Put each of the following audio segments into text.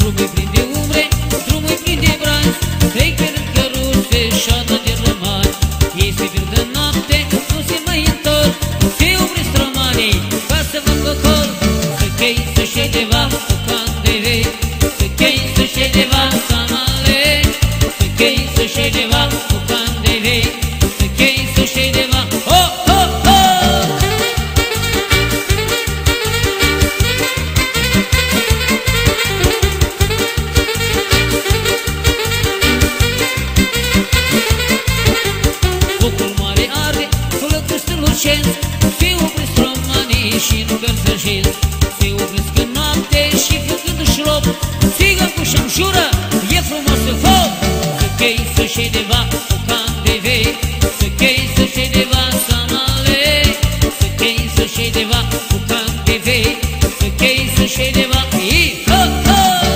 Drumul plin de umbre, drumul plin de brazi, trec pe rând căruțe, șoadă de rămani. Ei se pierd în noapte, nu se mai întorc, se opresc romanii ca să vândă col. Să chei, să-și iei deva, cu can de vei, să chei, să-și iei deva, samale. Să chei, să-și iei deva, cu can de vei, să chei, să-și iei deva, ho, ho, ho! Se opresc romanii și nu călțășesc, se opresc în noapte și făcând șlop, strigă cu șamșură, e frumoasă foc. Să chei, să-și iei deva, cu can de vei, să chei, să-și iei deva, samale. Să chei, să-și iei deva, cu can de vei, să chei, să-și iei deva, i, ho, ho!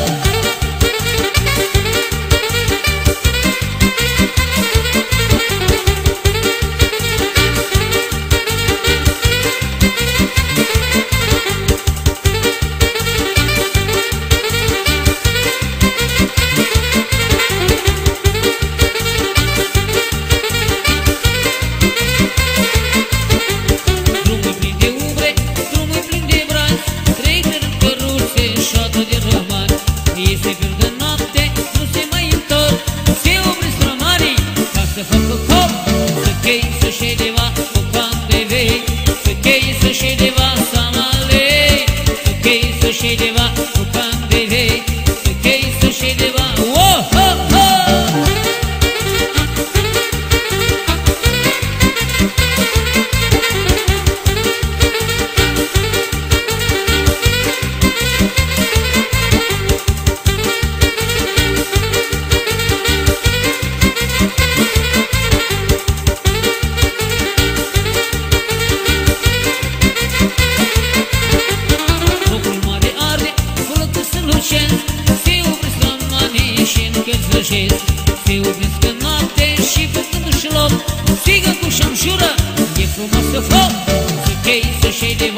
Se opresc în noapte și făcând șlop, strigă cu șamșură, e frumoasă foc. Să chei, să-și iei de